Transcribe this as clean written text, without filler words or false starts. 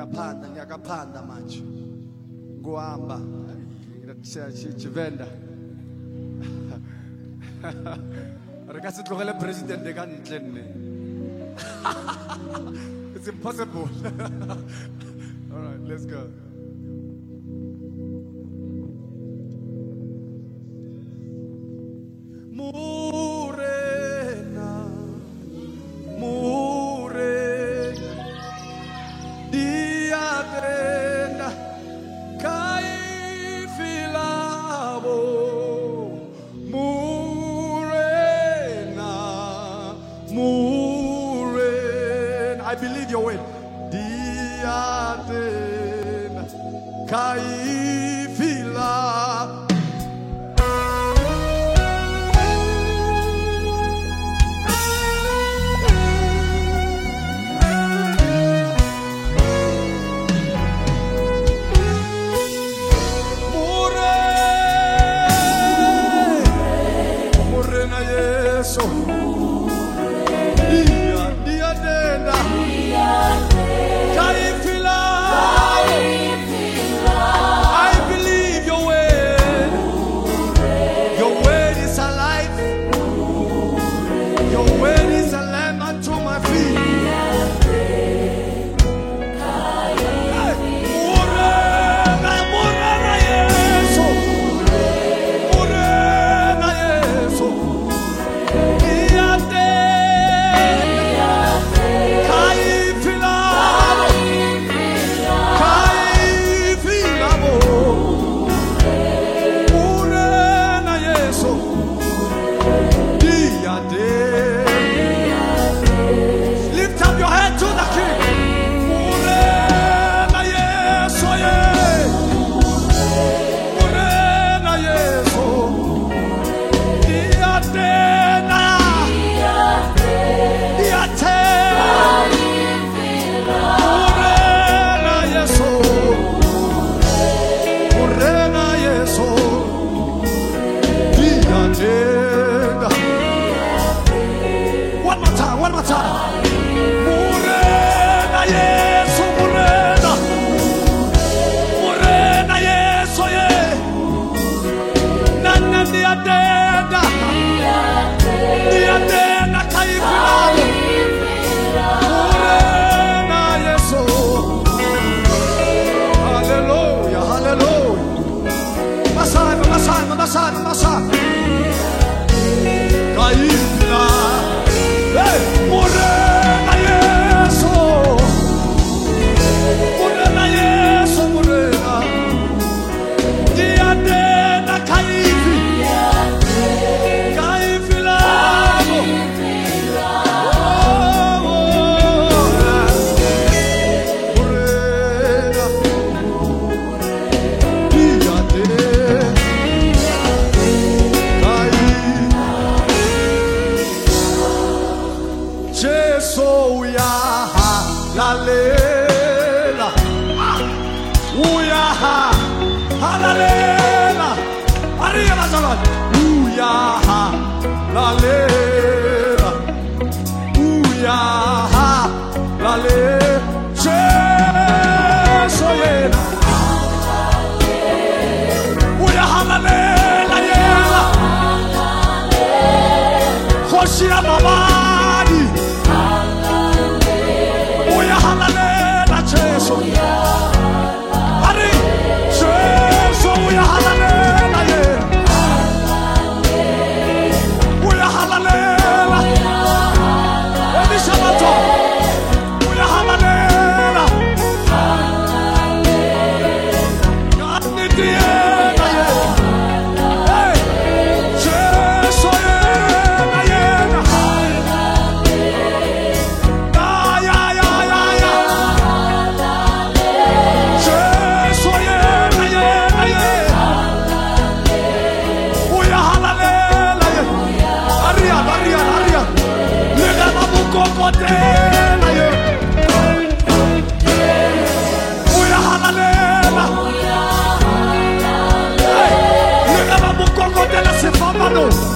Ngiyakaphanda manje. Ngohamba. Chivenda. Reka se tlogele president ka ntle nne. It's impossible. All right, let's go. I believe your way. Diadem kaifila. Mure na Yesu. One more time. Murena Yesu, Murena. Murena Yesu, yeah. Nana diadenda. Diadenda kaifilalo. Murena Yesu. Hallelujah, hallelujah. Masana, masana, masana, masana. Kaifilalo. Morena Yesu, Morena Yesu, Morena. Diadema kaifi, kaifi lavo. Morena, Jesu ya halalela, uya halalela, ariya masalan, uya halalela, uya halalela, Jesu yena, uya halalela yena, Hoshia mama. No.